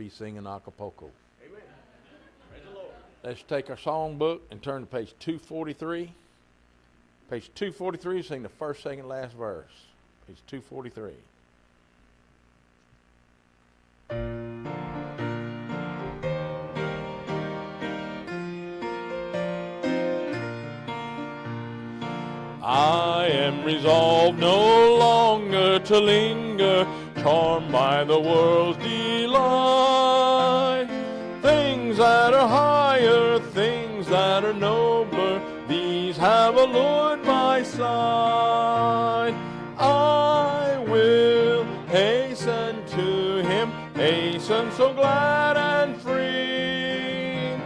be singing Acapulco. Amen. Praise the Lord. Let's take our song book and turn to page 243. Page 243, sing the first, second, last verse. Page 243. I am resolved no longer to linger, charmed by the world's delight. Things that are higher, things that are nobler, these have allured my sight. I will hasten to him, hasten so glad and free.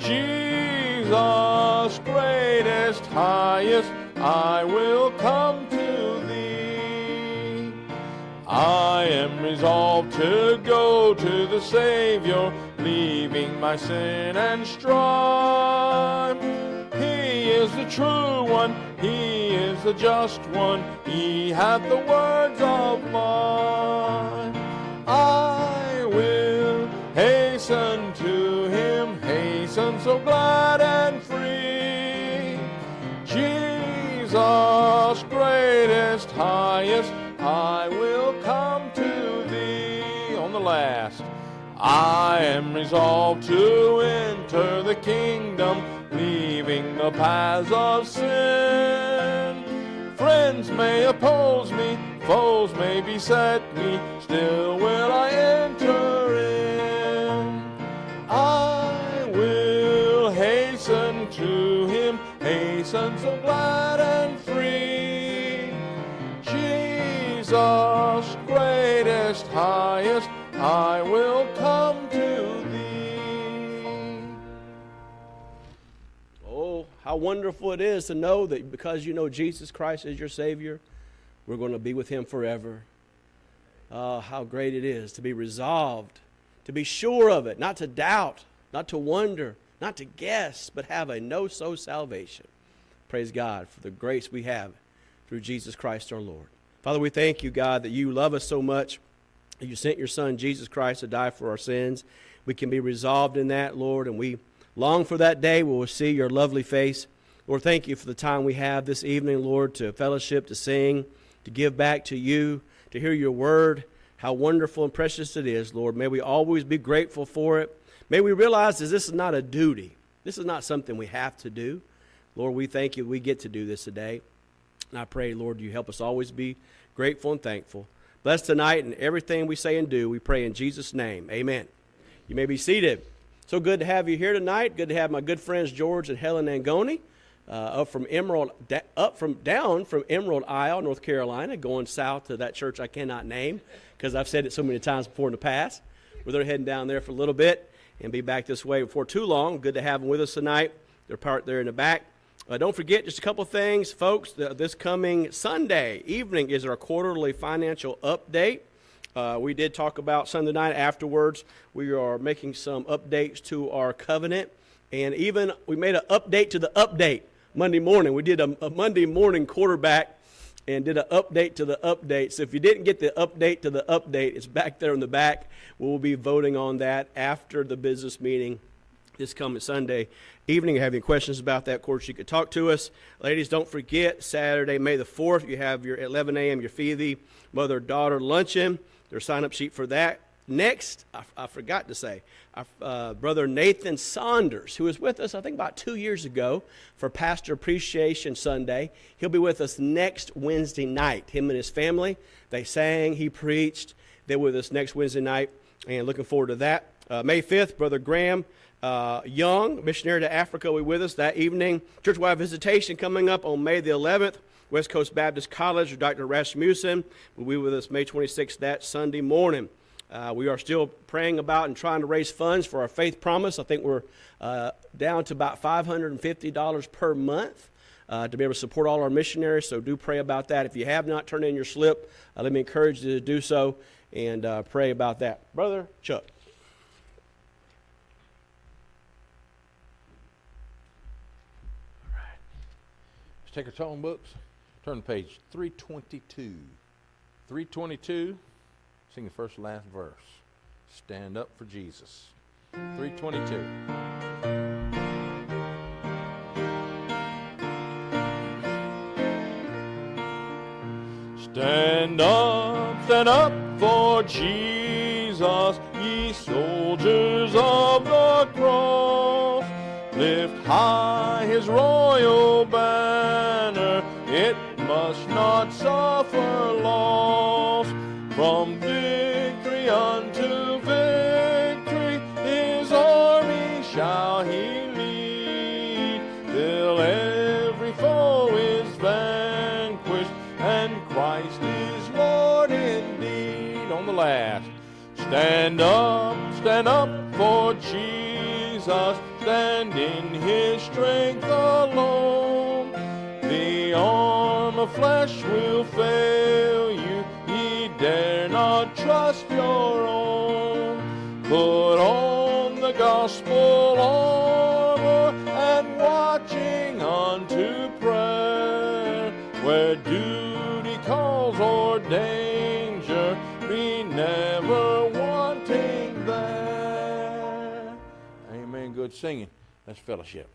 Jesus, greatest, highest, I will come to thee. I am resolved to go to the Savior, leaving my sin and strife. He is the true one, he is the just one, he hath the words of life. I will hasten to him, hasten so glad and free. Jesus, greatest, highest, I will come to thee. On the last, I am resolved to enter the kingdom, leaving the paths of sin. Friends may oppose me, foes may beset me, still will I enter in. I will hasten to him, hasten so glad and free. Jesus, greatest, highest, I will come to thee. Oh, how wonderful it is to know that because you know Jesus Christ is your Savior, we're going to be with him forever. Oh, how great it is to be resolved, to be sure of it, not to doubt, not to wonder, not to guess, but have a know-so salvation. Praise God for the grace we have through Jesus Christ our Lord. Father, we thank you, God, that you love us so much. You sent your Son, Jesus Christ, to die for our sins. We can be resolved in that, Lord, and we long for that day where we'll see your lovely face. Lord, thank you for the time we have this evening, Lord, to fellowship, to sing, to give back to you, to hear your word. How wonderful and precious it is, Lord. May we always be grateful for it. May we realize that this is not a duty. This is not something we have to do. Lord, we thank you we get to do this today. And I pray, Lord, you help us always be grateful and thankful. Bless tonight and everything we say and do. We pray in Jesus' name. Amen. You may be seated. So good to have you here tonight. Good to have my good friends George and Helen Angoni down from Emerald Isle, North Carolina, going south to that church I cannot name because I've said it so many times before in the past. They're heading down there for a little bit and be back this way before too long. Good to have them with us tonight. They're parked there in the back. Don't forget just a couple things, folks. This coming Sunday evening is our quarterly financial update. We did talk about Sunday night afterwards. We are making some updates to our covenant. And even we made an update to the update Monday morning. We did a Monday morning quarterback and did an update to the update. So if you didn't get the update to the update, it's back there in the back. We'll be voting on that after the business meeting this coming Sunday evening. If you have any questions about that, of course, you could talk to us. Ladies, don't forget, Saturday, May the 4th, you have your 11 a.m., your Phoebe mother-daughter luncheon. There's a sign-up sheet for that. Next, I forgot to say, Brother Nathan Saunders, who was with us, I think, about 2 years ago for Pastor Appreciation Sunday. He'll be with us next Wednesday night. Him and his family, they sang, he preached. They're with us next Wednesday night, and looking forward to that. May 5th, Brother Graham Young, missionary to Africa, will be with us that evening. Church-wide visitation coming up on May the 11th. West Coast Baptist College, Dr. Rasmussen will be with us May 26th that Sunday morning. We are still praying about and trying to raise funds for our Faith Promise. I think we're down to about $550 per month to be able to support all our missionaries, so do pray about that. If you have not turned in your slip, let me encourage you to do so and pray about that. Brother Chuck. All right. Let's take our tone books. Turn to page 322. 322. Sing the first and last verse. Stand up for Jesus. 322. Stand up for Jesus, ye soldiers of the cross. Lift high his royal banner, it must not suffer loss. From victory unto victory, his army shall he lead, till every foe is vanquished, and Christ is Lord indeed. On the last, stand up for Jesus, stand in his strength alone. The arm of flesh will fail you, ye dare not trust your own. Put on the gospel armor, and watching unto prayer, where duty calls or danger, be never wanting there. Amen. Good singing. That's fellowship.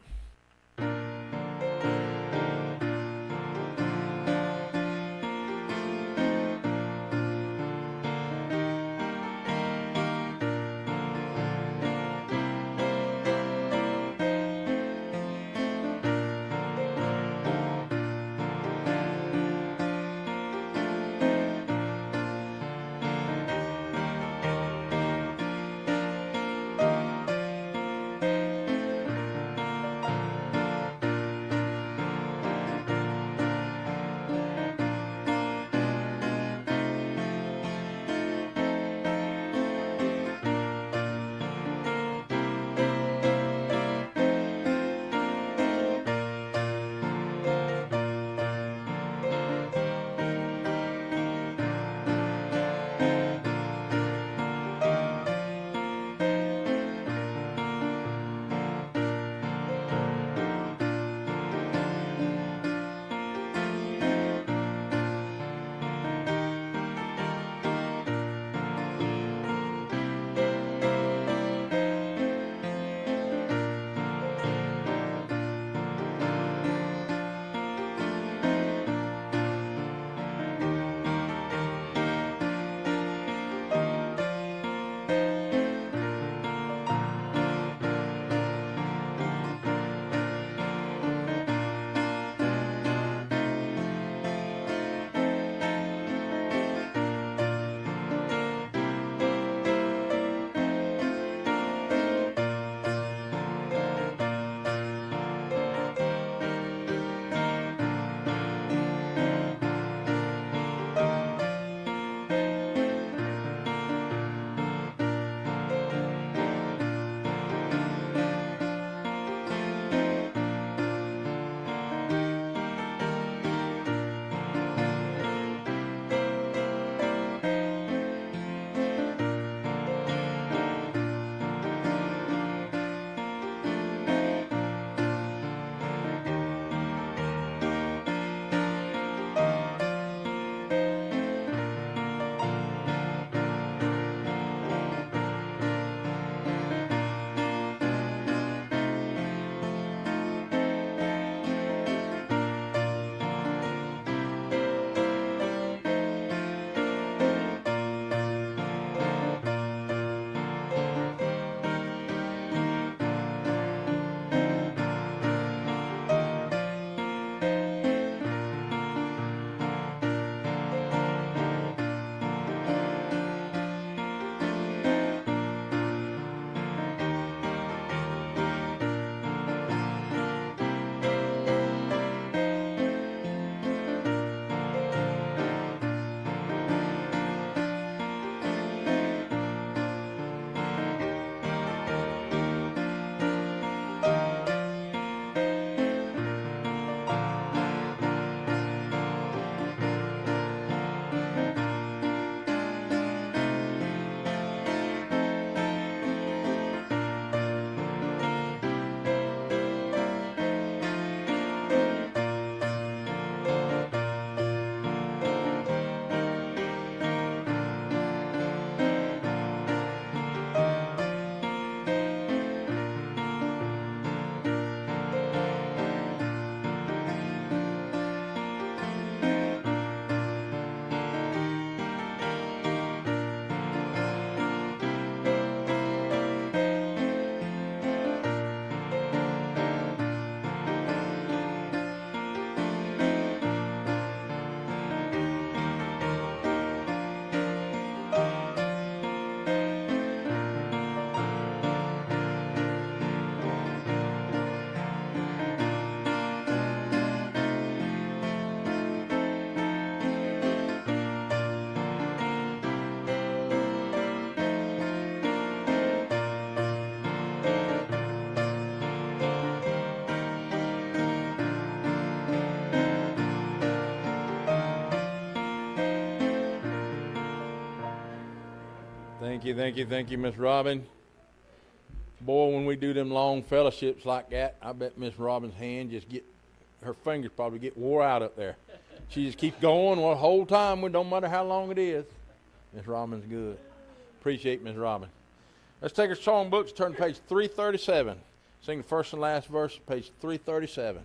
Thank you, Miss Robin. Boy, when we do them long fellowships like that, I bet Miss Robin's her fingers probably get wore out up there. She just keeps going the whole time, no matter how long it is. Miss Robin's good. Appreciate Miss Robin. Let's take our songbooks, turn to page 337. Sing the first and last verse, page 337.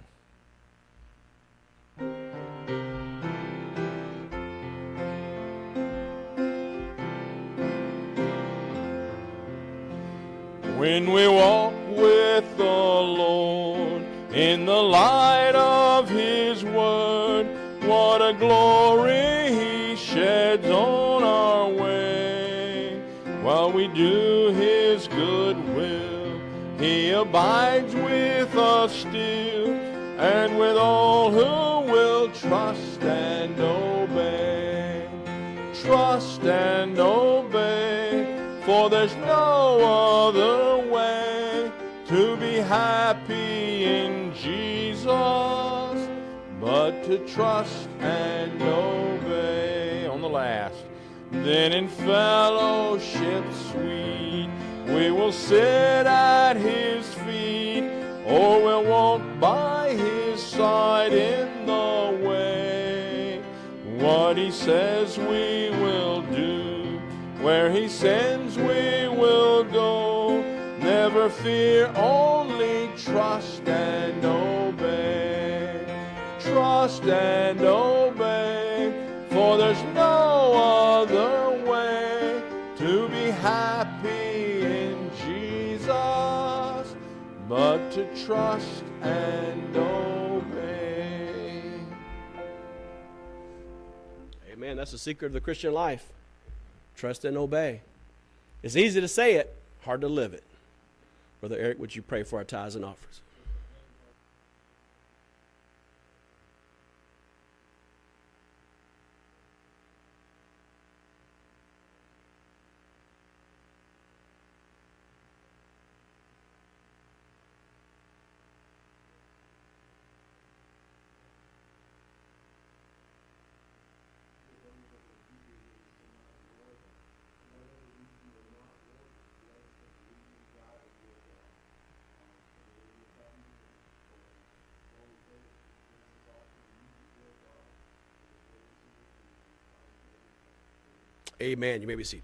When we walk with the Lord in the light of His Word, what a glory He sheds on our way. While we do His good will, He abides with us still, and with all who will trust and obey. Trust and obey, for there's no other way to be happy in Jesus but to trust and obey. On the last. Then in fellowship sweet we will sit at His feet, or we'll walk by His side in the way. What He says we will do, where He sends we will go. Never fear, only trust and obey. Trust and obey, for there's no other way to be happy in Jesus but to trust and obey. Amen. That's the secret of the Christian life. Trust and obey. It's easy to say it, hard to live it. Brother Eric, would you pray for our tithes and offerings? Amen. You may be seated.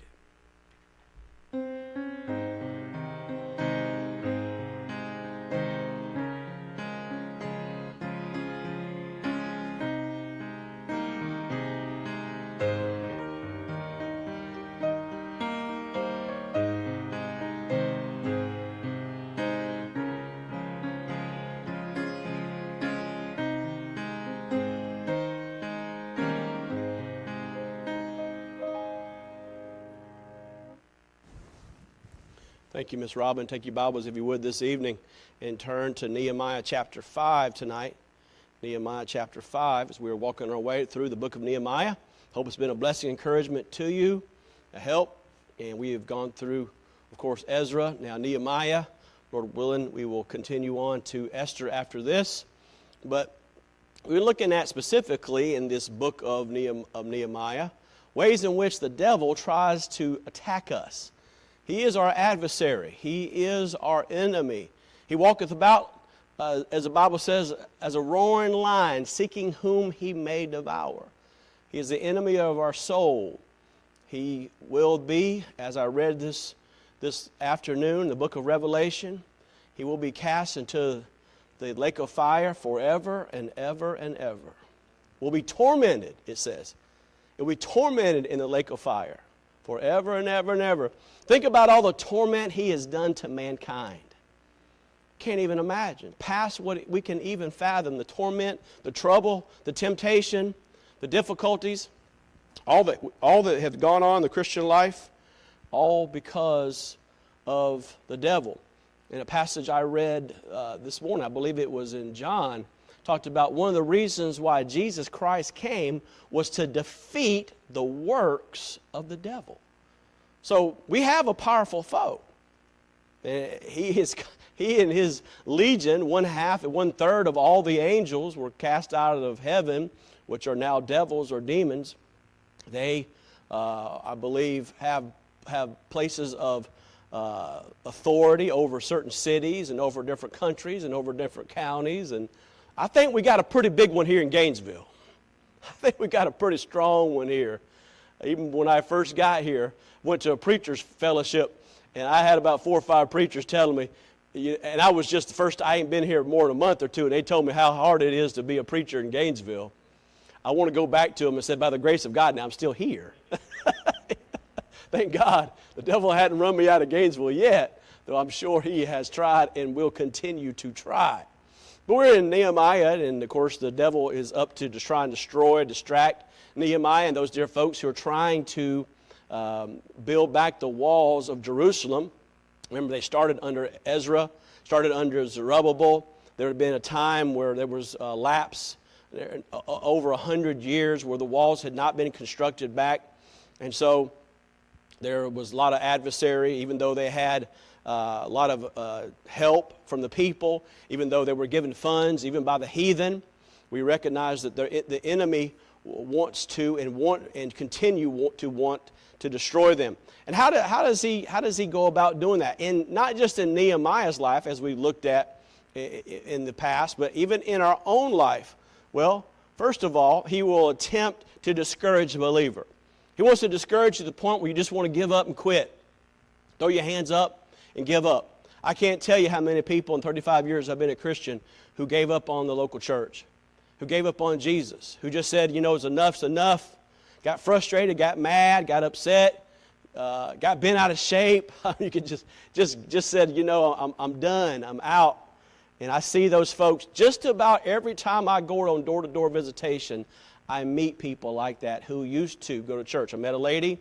Thank you, Miss Robin. Take your Bibles, if you would, this evening and turn to Nehemiah chapter 5 tonight. Nehemiah chapter 5, as we are walking our way through the book of Nehemiah. Hope it's been a blessing, encouragement to you, a help. And we have gone through, of course, Ezra, now Nehemiah. Lord willing, we will continue on to Esther after this. But we're looking at specifically in this book of Nehemiah, ways in which the devil tries to attack us. He is our adversary. He is our enemy. He walketh about, as the Bible says, as a roaring lion, seeking whom he may devour. He is the enemy of our soul. He will be, as I read this afternoon, the book of Revelation, he will be cast into the lake of fire forever and ever and ever. Will be tormented, it says. It will be tormented in the lake of fire forever and ever and ever. Think about all the torment he has done to mankind. Can't even imagine. Past what we can even fathom. The torment, the trouble, the temptation, the difficulties, all that have gone on in the Christian life, all because of the devil. In a passage I read this morning, I believe it was in John, talked about one of the reasons why Jesus Christ came was to defeat the works of the devil. So we have a powerful foe. He and his legion, 1/2 and 1/3 of all the angels were cast out of heaven, which are now devils or demons. They, I believe, have places of authority over certain cities and over different countries and over different counties. And I think we got a pretty big one here in Gainesville. I think we got a pretty strong one here. Even when I first got here, went to a preacher's fellowship, and I had about 4 or 5 preachers telling me, and I was just the first, I ain't been here more than a month or two, and they told me how hard it is to be a preacher in Gainesville. I want to go back to them and say, by the grace of God, now I'm still here. Thank God. The devil hadn't run me out of Gainesville yet, though I'm sure he has tried and will continue to try. But we're in Nehemiah, and of course the devil is up to just try and destroy, distract Nehemiah and those dear folks who are trying to build back the walls of Jerusalem. Remember, they started under Ezra, started under Zerubbabel. There had been a time where there was a lapse, over 100 years, where the walls had not been constructed back. And so there was a lot of adversary, even though they had a lot of help from the people, even though they were given funds, even by the heathen. We recognize that the enemy wants to and continue to want to destroy them. And how does he go about doing that? And not just in Nehemiah's life, as we looked at in the past, but even in our own life. Well, first of all, he will attempt to discourage the believer. He wants to discourage you to the point where you just want to give up and quit. Throw your hands up and give up. I can't tell you how many people in 35 years I've been a Christian who gave up on the local church, who gave up on Jesus, who just said, it's enough's enough, got frustrated, got mad, got upset, got bent out of shape. You could just said, I'm done, I'm out. And I see those folks just about every time I go on door-to-door visitation. I meet people like that who used to go to church. I met a lady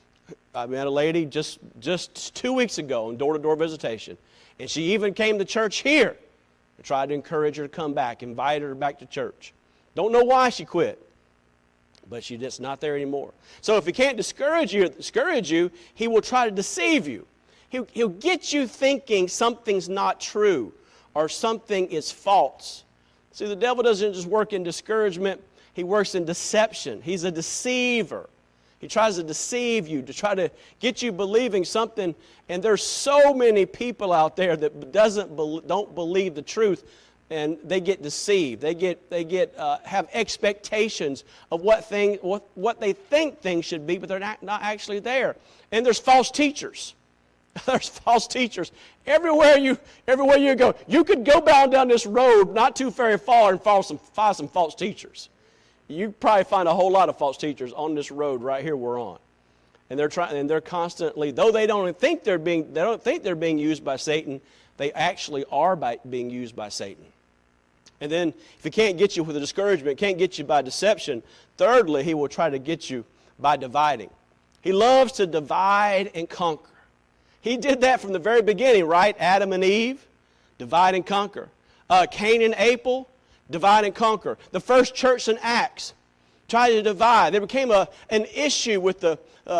just 2 weeks ago on door-to-door visitation. And she even came to church here and tried to encourage her to come back, invite her back to church. Don't know why she quit, but she's just not there anymore. So if he can't discourage you, he will try to deceive you. He'll get you thinking something's not true or something is false. See, the devil doesn't just work in discouragement. He works in deception. He's a deceiver. He tries to deceive you, to try to get you believing something. And there's so many people out there that don't believe the truth, and they get deceived. They have expectations of what they think things should be, but they're not actually there. And there's false teachers. There's false teachers everywhere you go. You could go down this road not too very far and find some false teachers. You probably find a whole lot of false teachers on this road right here we're on, and they're constantly, though they don't think they're being used by Satan, they actually are being used by Satan. And then if he can't get you with a discouragement, can't get you by deception, thirdly, he will try to get you by dividing. He loves to divide and conquer. He did that from the very beginning, right? Adam and Eve, divide and conquer. Cain and Abel, divide and conquer. The first church in Acts tried to divide. There became an issue with the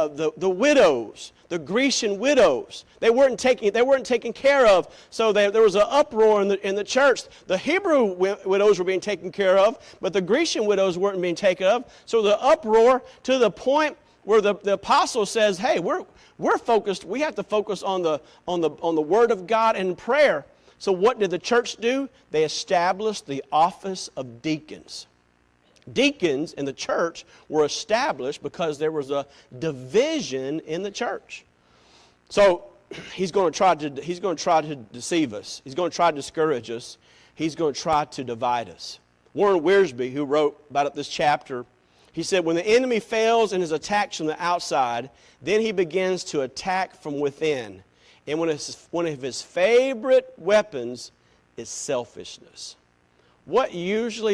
widows, the Grecian widows. They weren't taken care of, so there was an uproar in the church. The Hebrew widows were being taken care of, but the Grecian widows weren't being taken of. So the uproar to the point where the apostle says, "Hey, we're focused. We have to focus on the Word of God and prayer." So what did the church do? They established the office of deacons. Deacons in the church were established because there was a division in the church. So he's going to try to deceive us. He's going to try to discourage us. He's going to try to divide us. Warren Wiersbe, who wrote about this chapter, he said, when the enemy fails in his attacks from the outside, then he begins to attack from within. And one of his favorite weapons is selfishness. What usually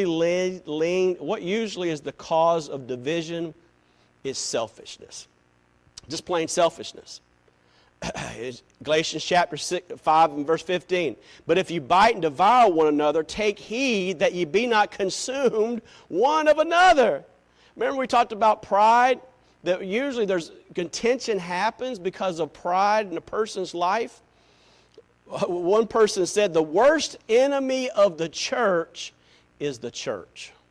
is the cause of division is selfishness. Just plain selfishness. Galatians chapter 5 and verse 15. But if you bite and devour one another, take heed that ye be not consumed one of another. Remember we talked about pride? That usually there's contention happens because of pride in a person's life. One person said the worst enemy of the church is the church.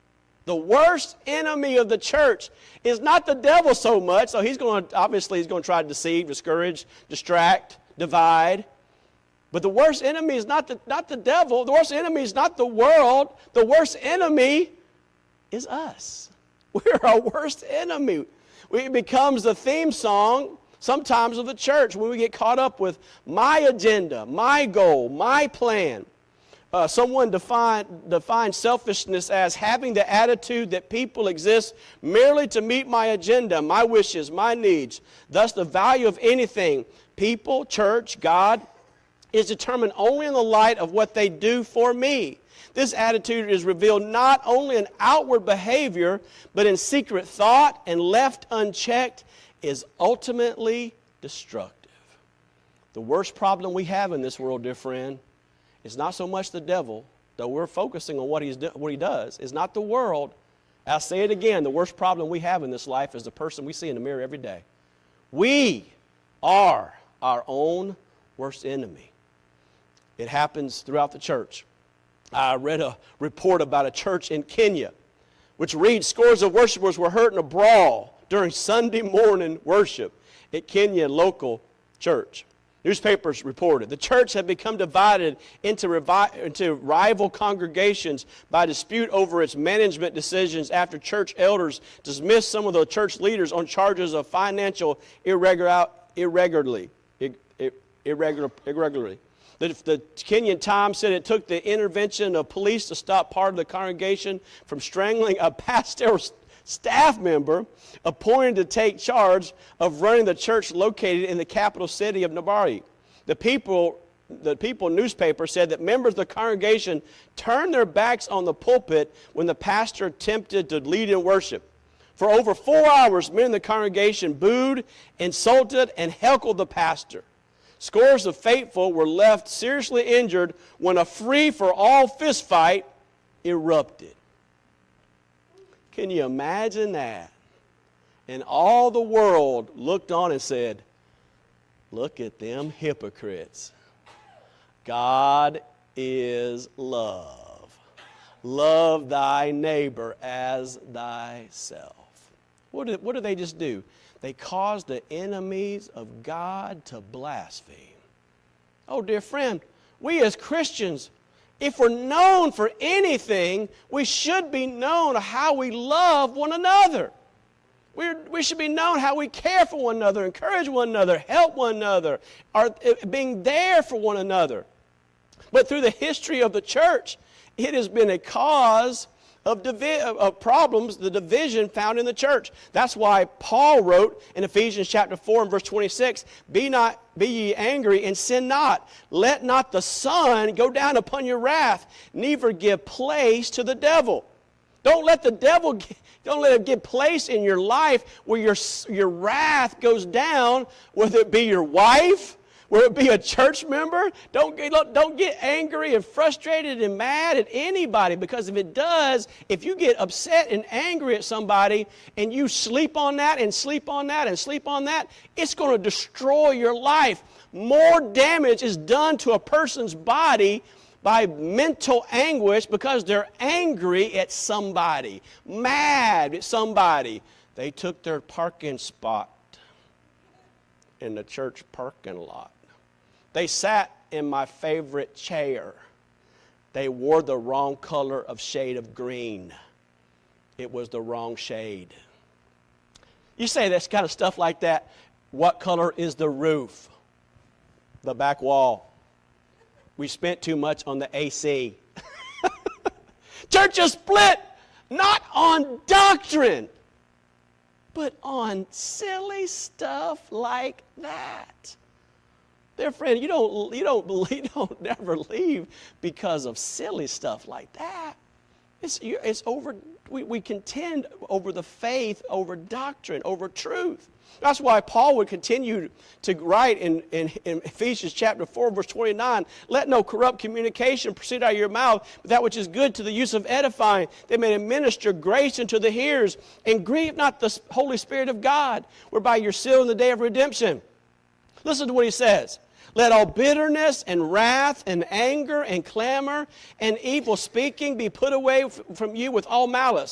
The worst enemy of the church is not the devil so much. So he's going to try to deceive, discourage, distract, divide. But the worst enemy is not the devil. The worst enemy is not the world. The worst enemy is us. We're our worst enemy. It becomes the theme song sometimes of the church when we get caught up with my agenda, my goal, my plan. Someone defined selfishness as having the attitude that people exist merely to meet my agenda, my wishes, my needs. Thus, the value of anything, people, church, God, is determined only in the light of what they do for me. This attitude is revealed not only in outward behavior, but in secret thought, and left unchecked is ultimately destructive. The worst problem we have in this world, dear friend, is not so much the devil, though we're focusing on what he does. It's not the world. I'll say it again, the worst problem we have in this life is the person we see in the mirror every day. We are our own worst enemy. It happens throughout the church. I read a report about a church in Kenya, which reads, scores of worshipers were hurt in a brawl during Sunday morning worship at Kenya local church. Newspapers reported the church had become divided into rival congregations by dispute over its management decisions after church elders dismissed some of the church leaders on charges of financial irregularity. The Kenyan Times said it took the intervention of police to stop part of the congregation from strangling a pastoral staff member appointed to take charge of running the church located in the capital city of Nairobi. The People newspaper said that members of the congregation turned their backs on the pulpit when the pastor attempted to lead in worship. For over 4 hours, men in the congregation booed, insulted, and heckled the pastor. Scores of faithful were left seriously injured when a free-for-all fistfight erupted. Can you imagine that? And all the world looked on and said, look at them hypocrites. God is love. Love thy neighbor as thyself. What do they just do? They cause the enemies of God to blaspheme. Oh, dear friend, we as Christians, if we're known for anything, we should be known how we love one another. We should be known how we care for one another, encourage one another, help one another, being there for one another. But through the history of the church, it has been a cause of problems, the division found in the church. That's why Paul wrote in Ephesians chapter 4 and verse 26, Be ye angry and sin not. Let not the sun go down upon your wrath, neither give place to the devil. Don't let it give place in your life where your wrath goes down, whether it be your wife, whether it be a church member. Don't get angry and frustrated and mad at anybody, because if it does, if you get upset and angry at somebody and you sleep on that and sleep on that and sleep on that, it's going to destroy your life. More damage is done to a person's body by mental anguish because they're angry at somebody, mad at somebody. They took their parking spot in the church parking lot. They sat in my favorite chair. They wore the wrong color of shade of green. It was the wrong shade. You say this kind of stuff like that. What color is the roof? The back wall. We spent too much on the AC. Church is split, not on doctrine, but on silly stuff like that. Dear friend, you don't never leave because of silly stuff like that. It's over. We contend over the faith, over doctrine, over truth. That's why Paul would continue to write in Ephesians chapter 4, verse 29, let no corrupt communication proceed out of your mouth, but that which is good to the use of edifying, they may administer grace unto the hearers, and grieve not the Holy Spirit of God, whereby you're sealed in the day of redemption. Listen to what he says. Let all bitterness and wrath and anger and clamor and evil speaking be put away from you with all malice.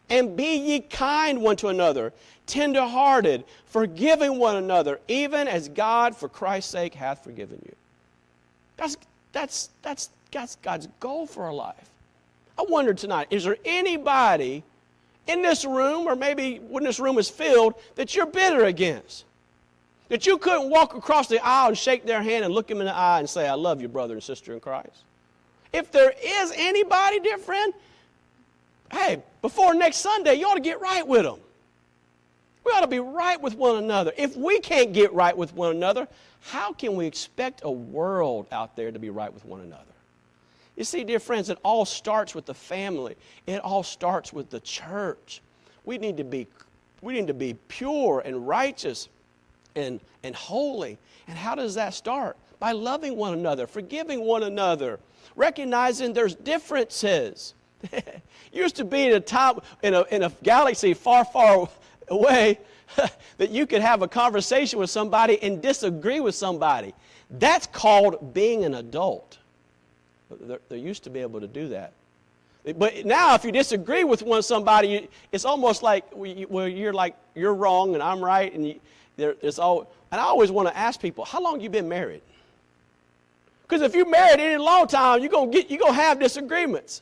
And be ye kind one to another, tender-hearted, forgiving one another, even as God for Christ's sake hath forgiven you. That's God's goal for our life. I wonder tonight, is there anybody in this room, or maybe when this room is filled, that you're bitter against? That you couldn't walk across the aisle and shake their hand and look them in the eye and say, I love you, brother and sister in Christ. If there is anybody, dear friend, hey, before next Sunday, you ought to get right with them. We ought to be right with one another. If we can't get right with one another, how can we expect a world out there to be right with one another? You see, dear friends, it all starts with the family. It all starts with the church. We need to be pure and righteous and holy. And how does that start? By loving one another, forgiving one another, recognizing there's differences. Used to be in a time in a galaxy far, far away that you could have a conversation with somebody and disagree with somebody. That's called being an adult. They used to be able to do that. But now if you disagree with somebody, it's almost like you're wrong and I'm right. And I always want to ask people, how long have you been married? Because if you're married any long time, you're gonna have disagreements.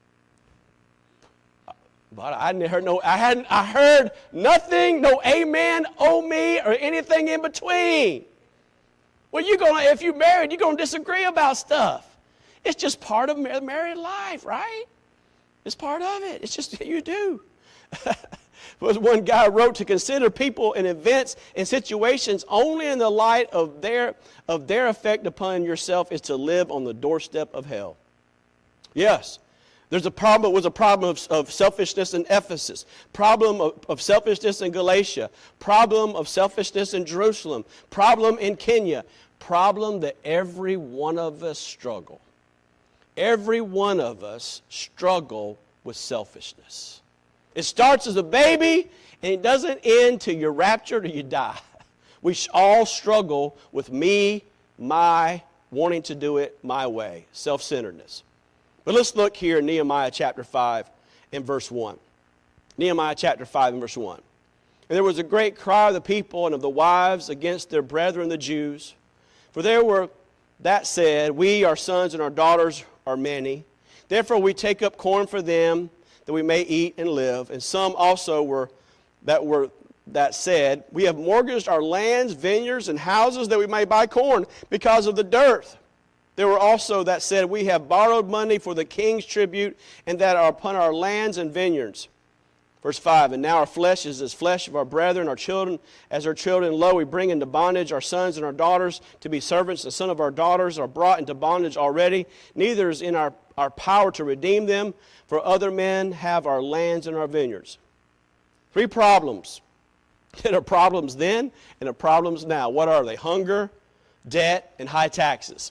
But I heard nothing, no amen, oh me, or anything in between. Well, if you're married, you're gonna disagree about stuff. It's just part of married life, right? It's part of it. It's just you do. One guy wrote to consider people and events and situations only in the light of their effect upon yourself is to live on the doorstep of hell. Yes. There was a problem of selfishness in Ephesus, problem of selfishness in Galatia, problem of selfishness in Jerusalem, problem in Kenya, problem that every one of us struggle. Every one of us struggle with selfishness. It starts as a baby and it doesn't end till you're raptured or you die. We all struggle with me, my, wanting to do it my way, self-centeredness. But let's look here in Nehemiah chapter 5 and verse 1. Nehemiah chapter 5 and verse 1. And there was a great cry of the people and of the wives against their brethren the Jews. For there were that said, we, our sons and our daughters are many. Therefore we take up corn for them, that we may eat and live. And some also were that said, we have mortgaged our lands, vineyards, and houses that we may buy corn because of the dearth. There were also that said, we have borrowed money for the king's tribute, and that are upon our lands and vineyards. Verse 5, and now our flesh is as flesh of our brethren, our children as our children. Lo, we bring into bondage our sons and our daughters to be servants. The son of our daughters are brought into bondage already. Neither is in our power to redeem them, for other men have our lands and our vineyards. Three problems. There are problems then and are problems now. What are they? Hunger, debt, and high taxes.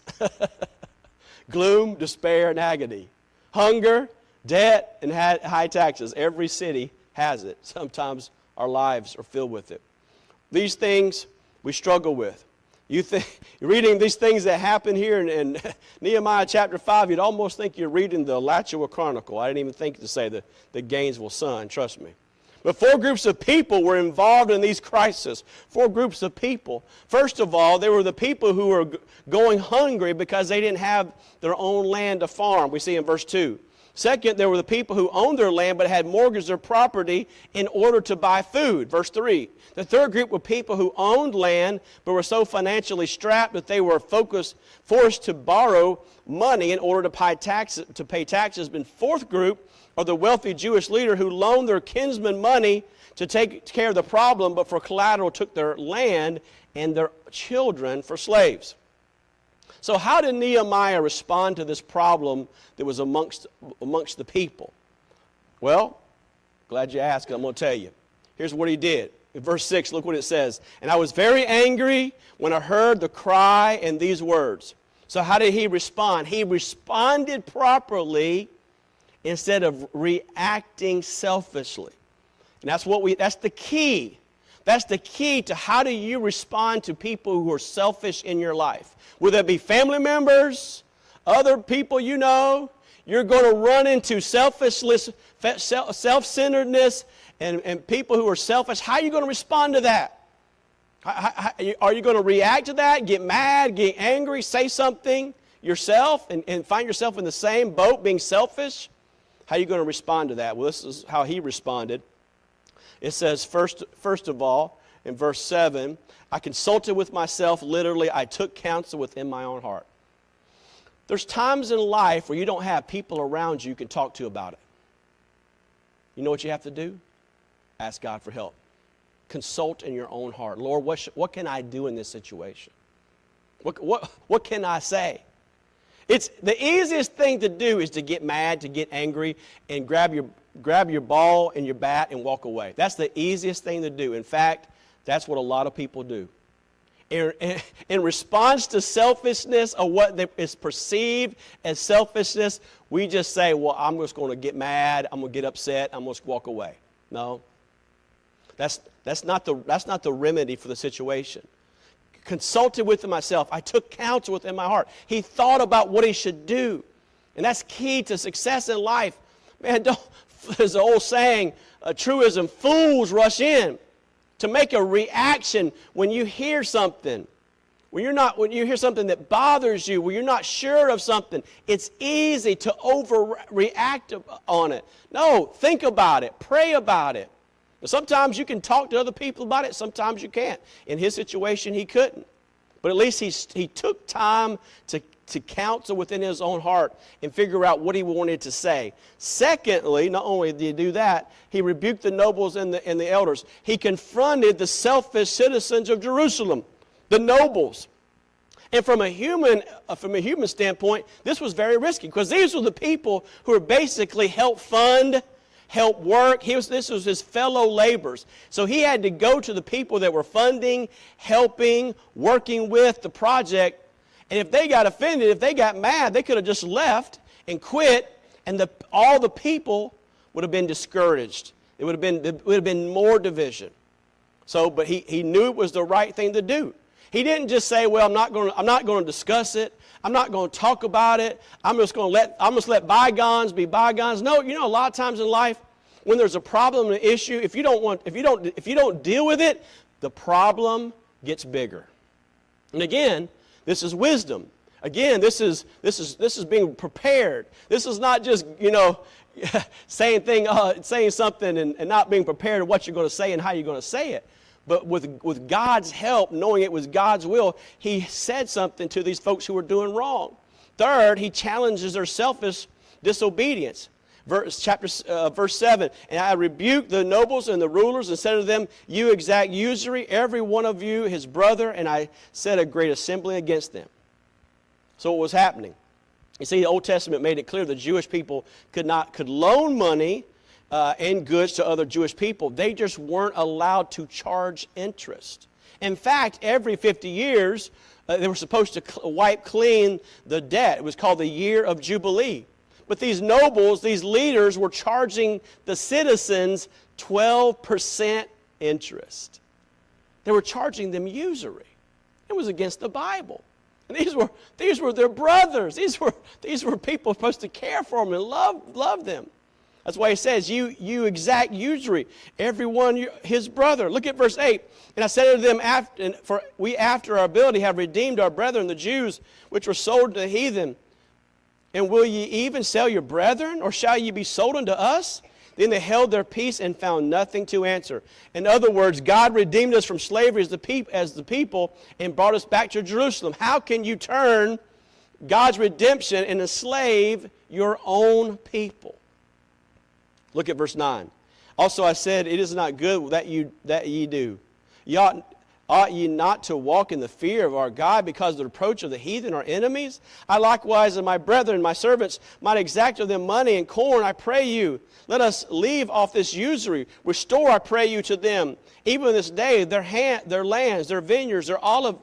Gloom, despair, and agony. Hunger, debt, and high taxes. Every city has it. Sometimes our lives are filled with it. These things we struggle with. You're reading these things that happen here in Nehemiah chapter 5, you'd almost think you're reading the Alachua Chronicle. I didn't even think to say the Gainesville Sun, trust me. But four groups of people were involved in these crises. Four groups of people. First of all, there were the people who were going hungry because they didn't have their own land to farm. We see in verse 2. Second, there were the people who owned their land but had mortgaged their property in order to buy food. Verse 3. The third group were people who owned land but were so financially strapped that they were forced to borrow money in order to pay taxes. And fourth group are the wealthy Jewish leader who loaned their kinsmen money to take care of the problem, but for collateral took their land and their children for slaves. So how did Nehemiah respond to this problem that was amongst the people? Well, glad you asked. I'm going to tell you. Here's what he did. In verse 6, look what it says. And I was very angry when I heard the cry and these words. So how did he respond? He responded properly instead of reacting selfishly. And that's the key. That's the key to how do you respond to people who are selfish in your life. Whether it be family members, other people you know, You're going to run into selfishness, self-centeredness, and people who are selfish. How are you going to respond to that? Are you going to react to that, get mad, get angry, say something yourself, and find yourself in the same boat, being selfish? How are you going to respond to that? Well, this is how he responded. It says, first of all, in verse 7, I consulted with myself, literally, I took counsel within my own heart. There's times in life where you don't have people around you can talk to about it. You know what you have to do? Ask God for help. Consult in your own heart. Lord, what can I do in this situation? What can I say? It's the easiest thing to do is to get mad, to get angry, and grab your ball and your bat and walk away. That's the easiest thing to do. In fact, that's what a lot of people do. In response to selfishness or what is perceived as selfishness, we just say, well, I'm just going to get mad, I'm going to get upset, I'm going to walk away. No, that's not the remedy for the situation. Consulted with myself, I took counsel within my heart. He thought about what he should do. And that's key to success in life. Man, there's an old saying, a truism, fools rush in to make a reaction when you hear something. When you hear something that bothers you, when you're not sure of something, it's easy to overreact on it. No, think about it. Pray about it. Sometimes you can talk to other people about it. Sometimes you can't. In his situation, he couldn't. But at least he took time to counsel within his own heart and figure out what he wanted to say. Secondly, not only did he do that, he rebuked the nobles and the elders. He confronted the selfish citizens of Jerusalem, the nobles. And from a human standpoint, this was very risky because these were the people who were basically help fund, help work. This was his fellow laborers. So he had to go to the people that were funding, helping, working with the project. And if they got offended, if they got mad, they could have just left and quit, and all the people would have been discouraged. It would have been more division. But he knew it was the right thing to do. He didn't just say, well, I'm not going to discuss it. I'm not going to talk about it. I'm just going to let bygones be bygones. No, a lot of times in life, when there's a problem, an issue, if you don't deal with it, the problem gets bigger. And again, this is wisdom. Again, this is being prepared. This is not just saying something and not being prepared of what you're going to say and how you're going to say it. But with God's help, knowing it was God's will, he said something to these folks who were doing wrong. Third, he challenges their selfish disobedience. Verse 7, and I rebuked the nobles and the rulers and said to them, you exact usury, every one of you his brother, and I set a great assembly against them. So what was happening? You see, the Old Testament made it clear the Jewish people could loan money and goods to other Jewish people. They just weren't allowed to charge interest. In fact, every 50 years, they were supposed to wipe clean the debt. It was called the year of Jubilee. But these nobles, these leaders, were charging the citizens 12% interest. They were charging them usury. It was against the Bible. And these were their brothers. These were people supposed to care for them and love them. That's why he says, you exact usury, everyone his brother. Look at verse 8. And I said to them, we after our ability have redeemed our brethren, the Jews, which were sold to the heathen. And will ye even sell your brethren, or shall ye be sold unto us? Then they held their peace and found nothing to answer. In other words, God redeemed us from slavery as the people and brought us back to Jerusalem. How can you turn God's redemption and enslave your own people? Look at verse 9. Also I said, it is not good that ye do. Ought ye not to walk in the fear of our God because of the reproach of the heathen, our enemies? I likewise and my brethren, my servants, might exact of them money and corn. I pray you, let us leave off this usury. Restore, I pray you, to them, even this day, their lands, their vineyards, their olive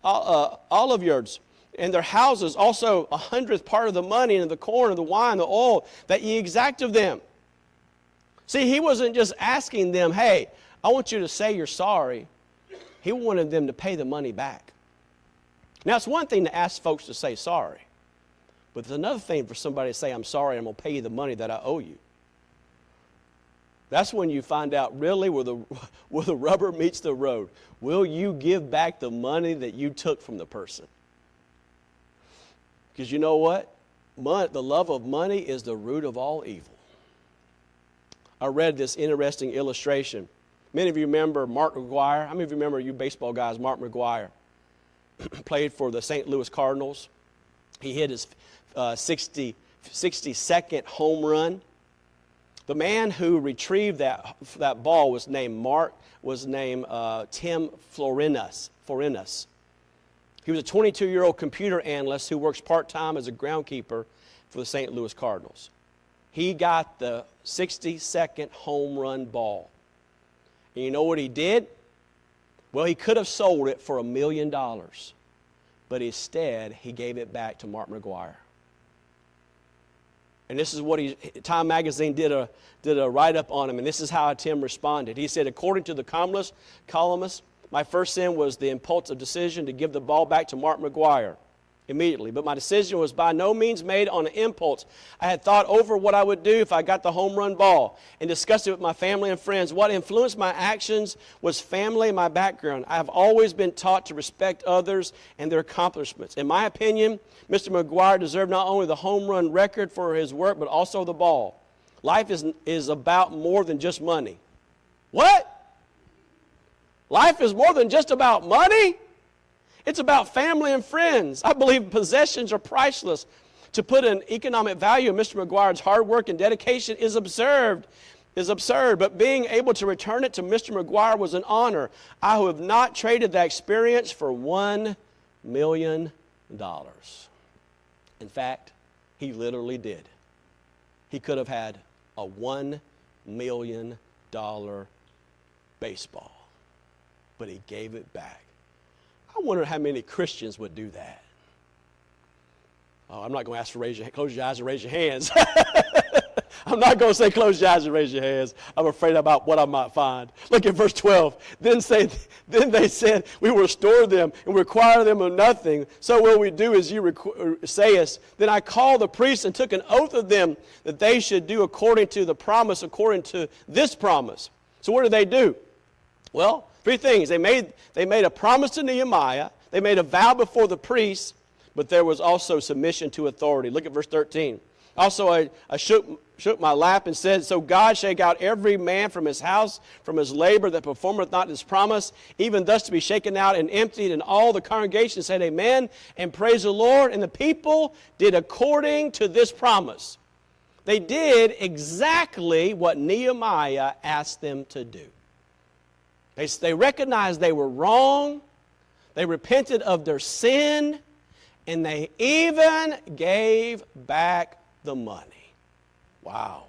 yards, and their houses, also 100th part of the money and the corn and the wine, the oil, that ye exact of them. See, he wasn't just asking them, hey, I want you to say you're sorry. He wanted them to pay the money back. Now, it's one thing to ask folks to say sorry, But there's another thing for somebody to say, I'm sorry, I'm going to pay you the money that I owe you. That's when you find out really where the rubber meets the road. Will you give back the money that you took from the person? Because you know what? The love of money is the root of all evil. I read this interesting illustration. Many of you remember Mark McGwire. How many of you remember, you baseball guys, Mark McGwire? Played for the St. Louis Cardinals. He hit his 62nd home run. The man who retrieved that ball was named Tim Florinus. He was a 22-year-old computer analyst who works part-time as a groundskeeper for the St. Louis Cardinals. He got the 62nd home run ball. And you know what he did? Well, he could have sold it for $1 million. But instead, he gave it back to Mark McGwire. And this is what Time Magazine did a write-up on him, and this is how Tim responded. He said, according to the columnist, my first sin was the impulsive decision to give the ball back to Mark McGwire immediately. But my decision was by no means made on an impulse. I had thought over what I would do if I got the home run ball and discussed it with my family and friends. What influenced my actions was family and my background. I have always been taught to respect others and their accomplishments. In my opinion, Mr. McGwire deserved not only the home run record for his work, but also the ball. Life is about more than just money. What? Life is more than just about money? It's about family and friends. I believe possessions are priceless. To put an economic value on Mr. McGwire's hard work and dedication is absurd. But being able to return it to Mr. McGwire was an honor. I have not traded that experience for $1 million. In fact, he literally did. He could have had a $1 million baseball, but he gave it back. I wonder how many Christians would do that. Oh, I'm not going to ask for close your eyes and raise your hands. I'm not going to say close your eyes and raise your hands. I'm afraid about what I might find. Look at verse 12. Then they said, we will restore them and require them of nothing. So what we do as you sayest. Then I called the priests and took an oath of them that they should do according to the promise, according to this promise. So what did they do? Well, three things. They made a promise to Nehemiah. They made a vow before the priests, but there was also submission to authority. Look at verse 13. Also, I shook my lap and said, so God shake out every man from his house, from his labor that performeth not his promise, even thus to be shaken out and emptied. And all the congregation said, amen, and praise the Lord. And the people did according to this promise. They did exactly what Nehemiah asked them to do. They recognized they were wrong. They repented of their sin. And they even gave back the money. Wow.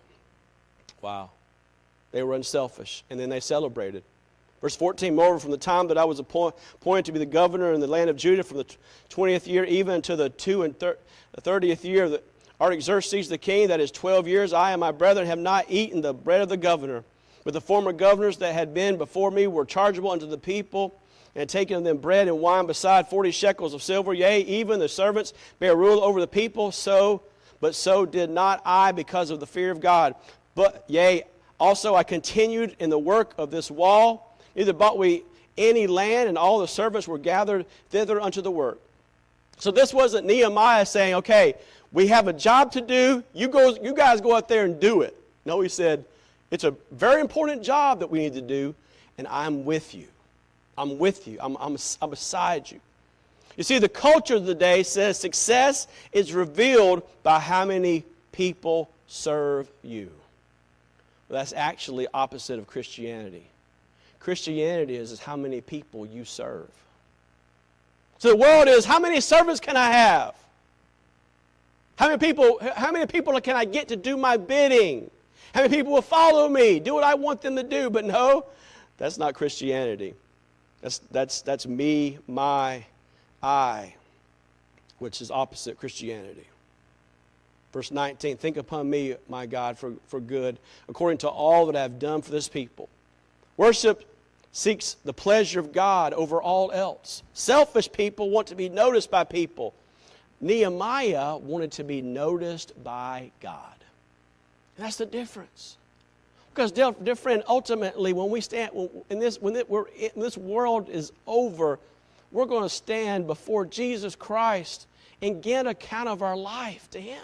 They were unselfish. And then they celebrated. Verse 14, moreover, from the time that I was appointed to be the governor in the land of Judah, from the 20th year even to the 30th year of Artaxerxes the king, that is 12 years, I and my brethren have not eaten the bread of the governor. But the former governors that had been before me were chargeable unto the people, and had taken of them bread and wine beside 40 shekels of silver. Yea, even the servants bear rule over the people. But so did not I, because of the fear of God. But yea, also I continued in the work of this wall. Neither bought we any land, and all the servants were gathered thither unto the work. So this wasn't Nehemiah saying, okay, we have a job to do. You guys go out there and do it. No, he said, it's a very important job that we need to do, and I'm with you. I'm with you. I'm beside you. You see, the culture of the day says success is revealed by how many people serve you. Well, that's actually opposite of Christianity. Christianity is how many people you serve. So the world is, how many servants can I have? How many people can I get to do my bidding? How many people will follow me, do what I want them to do? But no, that's not Christianity. That's me, my, I, which is opposite Christianity. Verse 19, think upon me, my God, for good, according to all that I have done for this people. Worship seeks the pleasure of God over all else. Selfish people want to be noticed by people. Nehemiah wanted to be noticed by God. And that's the difference. Because, dear friend, ultimately, when we stand when this world is over, we're going to stand before Jesus Christ and give account of our life to Him.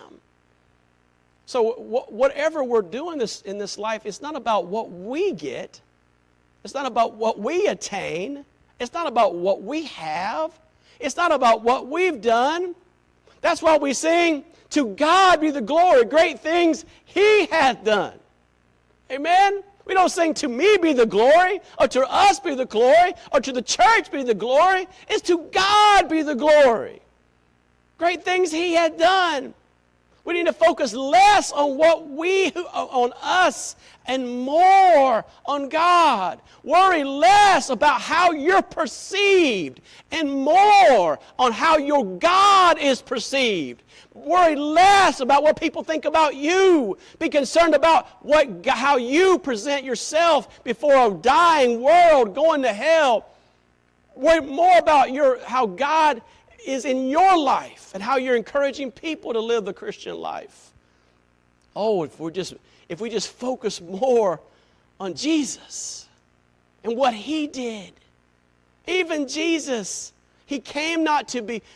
So whatever we're doing in this life, it's not about what we get. It's not about what we attain. It's not about what we have. It's not about what we've done. That's why we sing, "To God be the glory, great things He hath done." Amen? We don't sing, "To me be the glory," or "To us be the glory," or "To the church be the glory." It's "To God be the glory. Great things He had done." We need to focus less on on us and more on God. Worry less about how you're perceived and more on how your God is perceived. Worry less about what people think about you. Be concerned about how you present yourself before a dying world going to hell. Worry more about how God is in your life and how you're encouraging people to live the Christian life. Oh, if we just focus more on Jesus and what He did. Even Jesus, He came not to be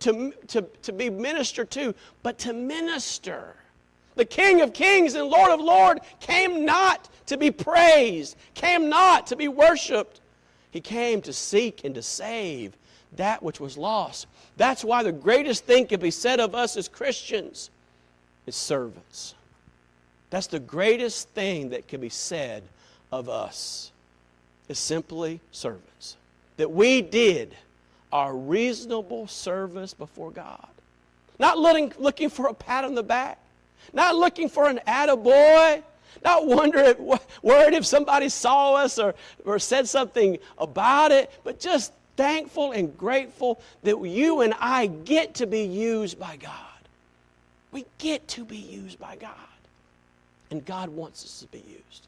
ministered to, but to minister. The King of Kings and Lord of Lords came not to be praised, came not to be worshiped. He came to seek and to save that which was lost. That's why the greatest thing can be said of us as Christians is servants. That's the greatest thing that can be said of us, is simply servants. That we did our reasonable service before God. Not looking for a pat on the back. Not looking for an attaboy. Not worried if somebody saw us or said something about it, but just thankful and grateful that you and I get to be used by God. We get to be used by God. And God wants us to be used.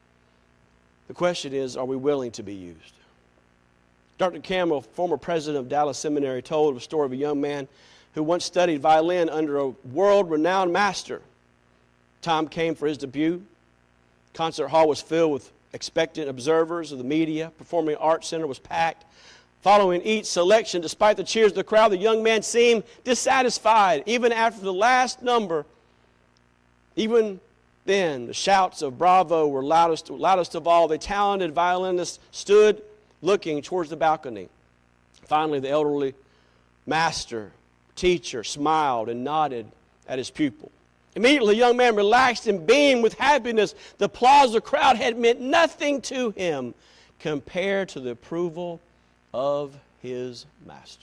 The question is, are we willing to be used? Dr. Campbell, former president of Dallas Seminary, told a story of a young man who once studied violin under a world-renowned master. Time came for his debut. Concert hall was filled with expectant observers of the media. Performing Arts Center was packed. Following each selection, despite the cheers of the crowd, the young man seemed dissatisfied. Even after the last number, even then, the shouts of bravo were loudest of all. The talented violinist stood looking towards the balcony. Finally, the elderly teacher, smiled and nodded at his pupil. Immediately, the young man relaxed and beamed with happiness. The applause of the crowd had meant nothing to him compared to the approval of his master.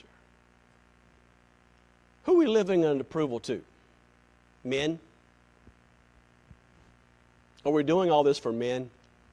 Who are we living in approval to? Men? Are we doing all this for men?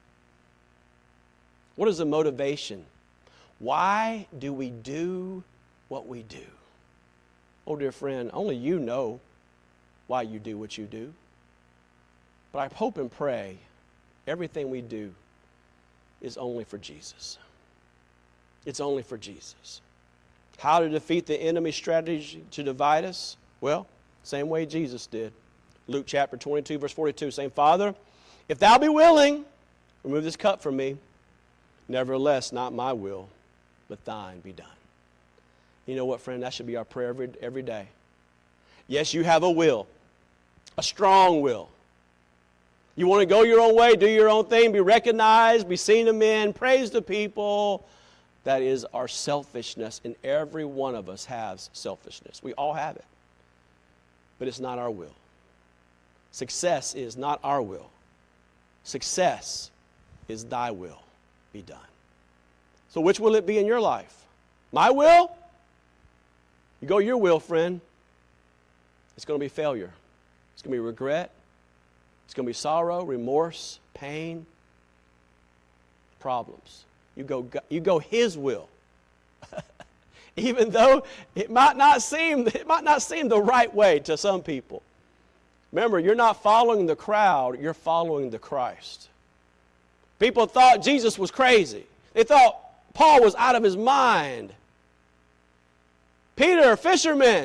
What is the motivation? Why do we do what we do? Oh, dear friend, only you know why you do what you do. But I hope and pray everything we do is only for Jesus. It's only for Jesus. How to defeat the enemy's strategy to divide us? Well, same way Jesus did. Luke chapter 22, verse 42, saying, "Father, if thou be willing, remove this cup from me. Nevertheless, not my will, but thine be done." You know what, friend? That should be our prayer every day. Yes, you have a will, a strong will. You want to go your own way, do your own thing, be recognized, be seen of men, praise the people. That is our selfishness, and every one of us has selfishness. We all have it. But it's not our will. Success is not our will. Success is thy will be done. So which will it be in your life? My will? You go your will, friend. It's going to be failure. It's going to be regret. It's going to be sorrow, remorse, pain, problems. You go His will. Even though it might not seem the right way to some people. Remember, you're not following the crowd, you're following the Christ. People thought Jesus was crazy. They thought Paul was out of his mind. Peter, fisherman,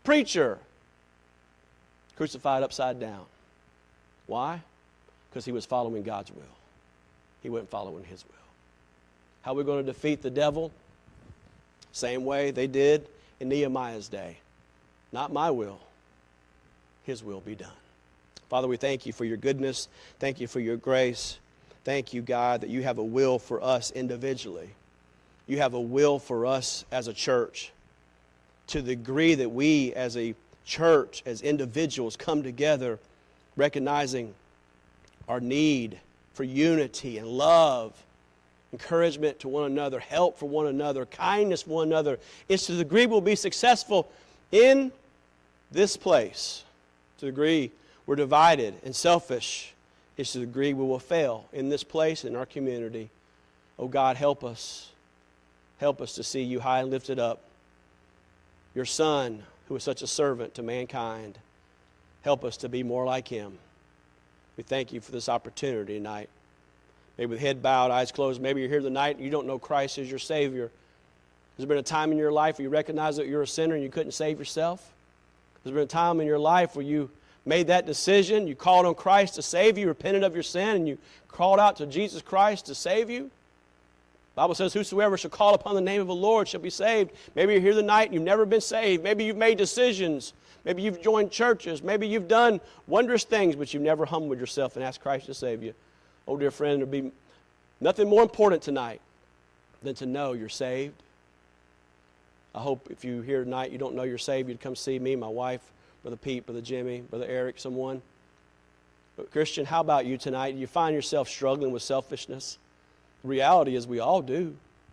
preacher. Crucified upside down. Why? Because he was following God's will. He wasn't following his will. How are we going to defeat the devil? Same way they did in Nehemiah's day. Not my will. His will be done. Father, we thank you for your goodness. Thank you for your grace. Thank you, God, that you have a will for us individually. You have a will for us as a church. To the degree that we as a church, as individuals, come together recognizing our need for unity and love, encouragement to one another, help for one another, kindness for one another, it's to the degree we'll be successful in this place. To the degree we're divided and selfish, it's to the degree we will fail in this place, in our community. Oh God, help us. Help us to see you high and lifted up. Your Son, who is such a servant to mankind, help us to be more like him. We thank you for this opportunity tonight. Maybe with head bowed, eyes closed, maybe you're here tonight and you don't know Christ as your Savior. Has there been a time in your life where you recognize that you're a sinner and you couldn't save yourself? Has there been a time in your life where you made that decision, you called on Christ to save you, repented of your sin, and you called out to Jesus Christ to save you? The Bible says, whosoever shall call upon the name of the Lord shall be saved. Maybe you're here tonight and you've never been saved. Maybe you've made decisions. Maybe you've joined churches. Maybe you've done wondrous things, but you've never humbled yourself and asked Christ to save you. Oh, dear friend, there'll be nothing more important tonight than to know you're saved. I hope if you're here tonight, you don't know you're saved, you'd come see me, my wife, Brother Pete, Brother Jimmy, Brother Eric, someone. But Christian, how about you tonight? Do you find yourself struggling with selfishness? The reality is we all do.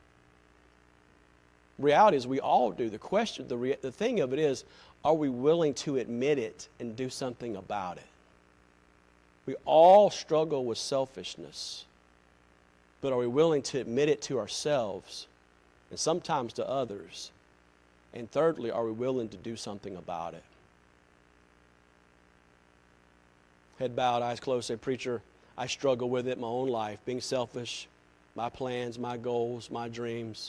The reality is we all do. The question, the thing of it is, are we willing to admit it and do something about it? We all struggle with selfishness. But are we willing to admit it to ourselves and sometimes to others? And thirdly, are we willing to do something about it? Head bowed, eyes closed, say, preacher, I struggle with it in my own life, being selfish, my plans, my goals, my dreams.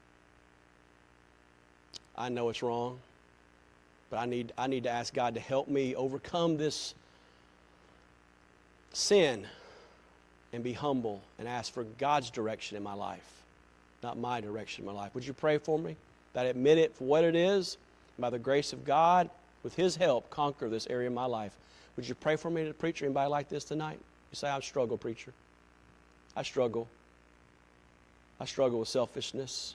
I know it's wrong, but I need to ask God to help me overcome this sin and be humble and ask for God's direction in my life, not my direction in my life. Would you pray for me? That I admit it for what it is, and by the grace of God, with His help, conquer this area of my life. Would you pray for me, to preacher? Anybody like this tonight? You say, I struggle, preacher. I struggle. I struggle with selfishness.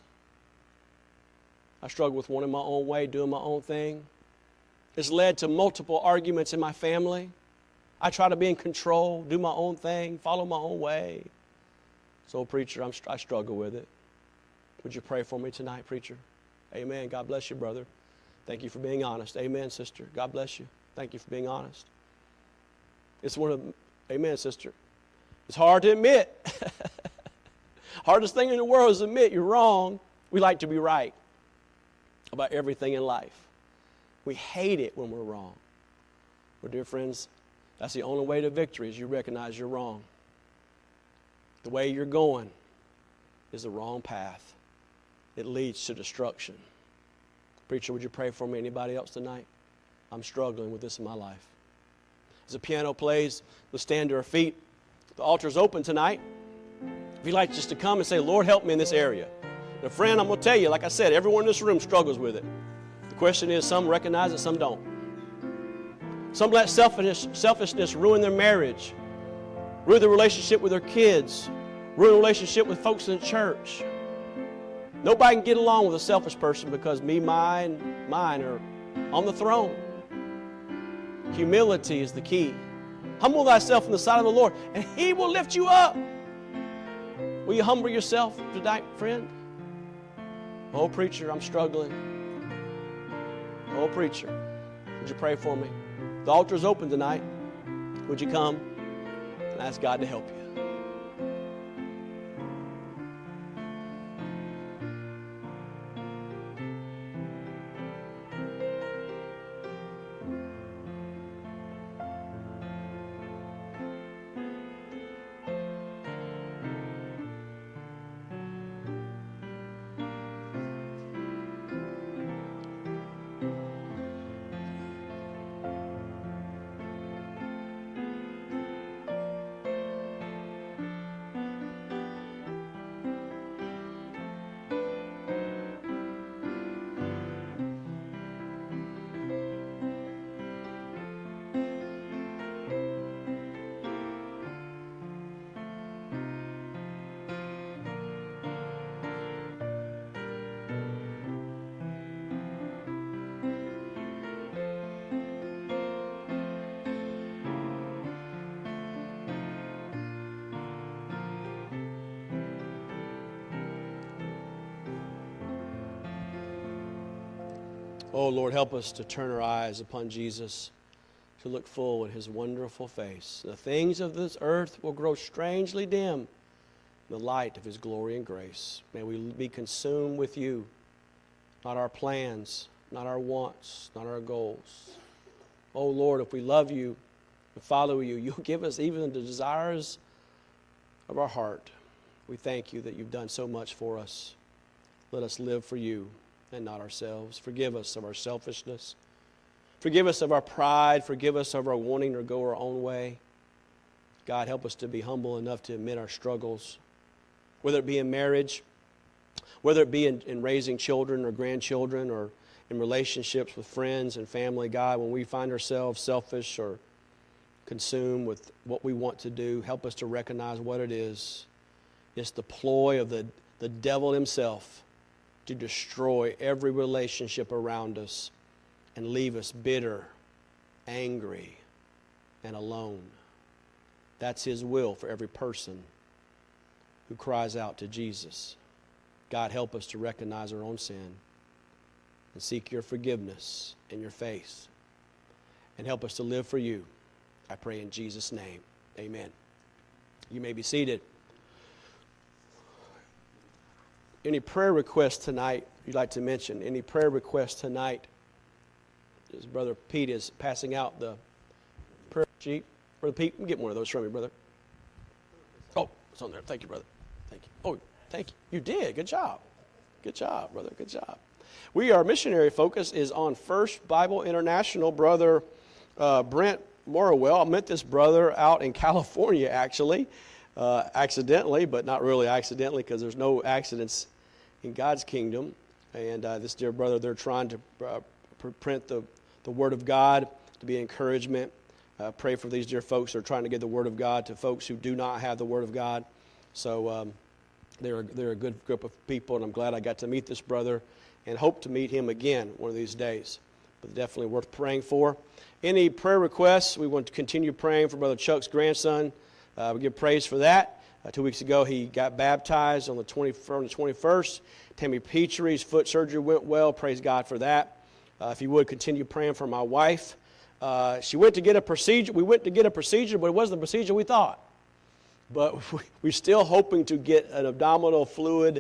I struggle with wanting my own way, doing my own thing. It's led to multiple arguments in my family. I try to be in control, do my own thing, follow my own way. So, preacher, I struggle with it. Would you pray for me tonight, preacher? Amen. God bless you, brother. Thank you for being honest. Amen, sister. God bless you. Thank you for being honest. It's amen, sister. It's hard to admit. Hardest thing in the world is to admit you're wrong. We like to be right about everything in life. We hate it when we're wrong. Well, dear friends, that's the only way to victory is you recognize you're wrong. The way you're going is the wrong path. It leads to destruction. Preacher, would you pray for me? Anybody else tonight? I'm struggling with this in my life. As the piano plays, we'll stand to our feet. The altar's open tonight. If you'd like just to come and say, Lord, help me in this area. Now, friend, I'm going to tell you, like I said, everyone in this room struggles with it. The question is, some recognize it, some don't. Some let selfishness ruin their marriage, ruin their relationship with their kids, ruin the relationship with folks in the church. Nobody can get along with a selfish person because mine are on the throne. Humility is the key. Humble thyself in the sight of the Lord, and He will lift you up. Will you humble yourself tonight, friend? Oh, preacher, I'm struggling. Oh, preacher, would you pray for me? The altar's open tonight. Would you come and ask God to help you? Oh, Lord, help us to turn our eyes upon Jesus, to look full at his wonderful face. The things of this earth will grow strangely dim in the light of his glory and grace. May we be consumed with you, not our plans, not our wants, not our goals. Oh, Lord, if we love you and follow you, you'll give us even the desires of our heart. We thank you that you've done so much for us. Let us live for you and not ourselves. Forgive us of our selfishness. Forgive us of our pride. Forgive us of our wanting to go our own way. God, help us to be humble enough to admit our struggles, whether it be in marriage, whether it be in raising children or grandchildren, or in relationships with friends and family. God, when we find ourselves selfish or consumed with what we want to do, help us to recognize what it is. It's the ploy of the devil himself to destroy every relationship around us and leave us bitter, angry, and alone. That's his will for every person who cries out to Jesus. God, help us to recognize our own sin and seek your forgiveness and your faith. And help us to live for you. I pray in Jesus' name. Amen. You may be seated. Any prayer requests tonight you'd like to mention? Any prayer requests tonight? As Brother Pete is passing out the prayer sheet. Brother Pete, get one of those from me, brother. Oh, it's on there. Thank you, brother. Thank you. Oh, thank you. You did. Good job. Good job, brother. Good job. Our missionary focus is on First Bible International. Brother Brent Morrowell. I met this brother out in California, actually, accidentally, but not really accidentally, because there's no accidents in God's kingdom. And this dear brother, they're trying to print the Word of God to be encouragement. Pray for these dear folks who are trying to get the Word of God to folks who do not have the Word of God. So they're a good group of people, and I'm glad I got to meet this brother and hope to meet him again one of these days. But definitely worth praying for. Any prayer requests? We want to continue praying for Brother Chuck's grandson. We give praise for that. 2 weeks ago, he got baptized on the 21st. Tammy Petrie's foot surgery went well. Praise God for that. If you would, continue praying for my wife. She went to get a procedure. We went to get a procedure, but it wasn't the procedure we thought. But we're still hoping to get an abdominal fluid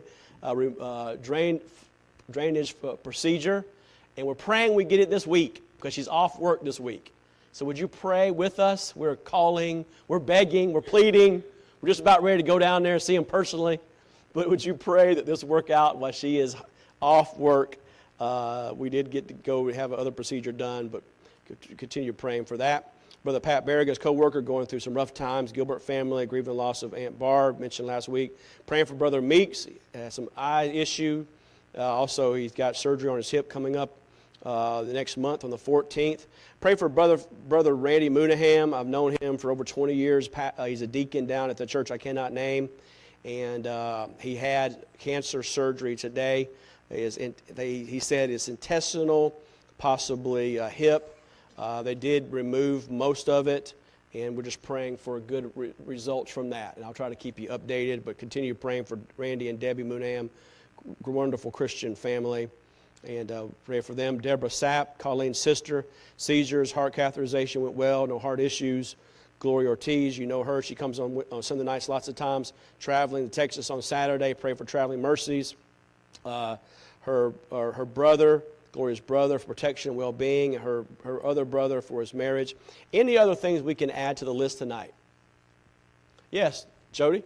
drainage procedure. And we're praying we get it this week because she's off work this week. So would you pray with us? We're calling, we're begging, we're pleading. We're just about ready to go down there and see him personally. But would you pray that this will work out while she is off work? We did get to go have another procedure done, but continue praying for that. Brother Pat Barriga's co-worker going through some rough times. Gilbert family grieving the loss of Aunt Barb, mentioned last week. Praying for Brother Meeks, has some eye issue. Also, he's got surgery on his hip coming up the next month on the 14th. Pray for Brother Randy Moonaham. I've known him for over 20 years. He's a deacon down at the church I cannot name. And he had cancer surgery today. He said it's intestinal, possibly hip. They did remove most of it, and we're just praying for good results from that. And I'll try to keep you updated, but continue praying for Randy and Debbie Moonaham, wonderful Christian family, and pray for them. Deborah Sapp, Colleen's sister, seizures, heart catheterization went well, no heart issues. Gloria Ortiz, you know her. She comes on Sunday nights lots of times, traveling to Texas on Saturday. Pray for traveling mercies. Her brother, Gloria's brother, for protection and well-being. Her other brother for his marriage. Any other things we can add to the list tonight? Yes, Jody?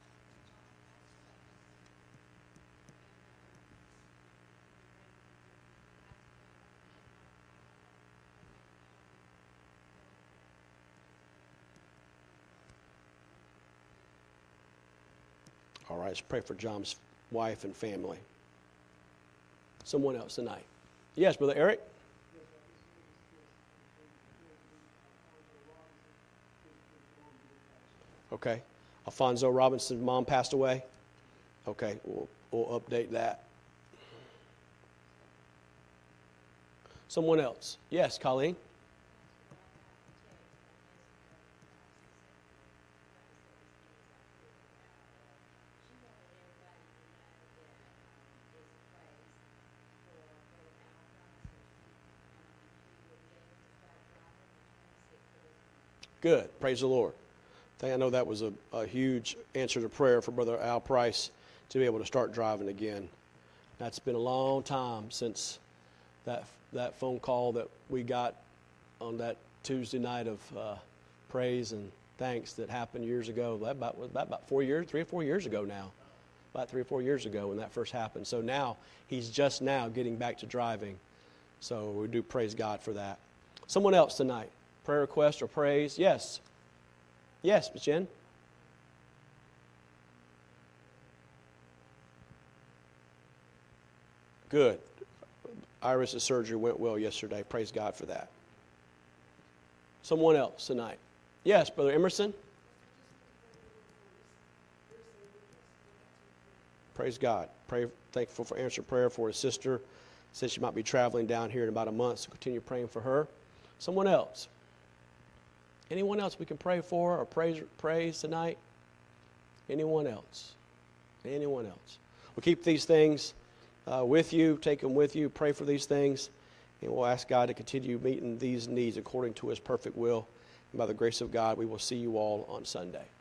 All right, let's pray for John's wife and family. Someone else tonight. Yes, Brother Eric? Okay. Alfonso Robinson's mom passed away? Okay, we'll update that. Someone else. Yes, Colleen? Good. Praise the Lord. I know that was a huge answer to prayer for Brother Al Price to be able to start driving again. That's been a long time since that phone call that we got on that Tuesday night of praise and thanks that happened years ago. That about 4 years, 3 or 4 years ago now. About 3 or 4 years ago when that first happened. So now he's just now getting back to driving. So we do praise God for that. Someone else tonight, prayer request or praise? Yes. Yes, Ms. Jen. Good. Iris' surgery went well yesterday. Praise God for that. Someone else tonight. Yes, Brother Emerson. Praise God. Thankful for answered prayer for his sister. Said she might be traveling down here in about a month, so continue praying for her. Someone else. Anyone else we can pray for or praise tonight? Anyone else? Anyone else? We'll keep these things with you, take them with you, pray for these things, and we'll ask God to continue meeting these needs according to his perfect will. And by the grace of God, we will see you all on Sunday.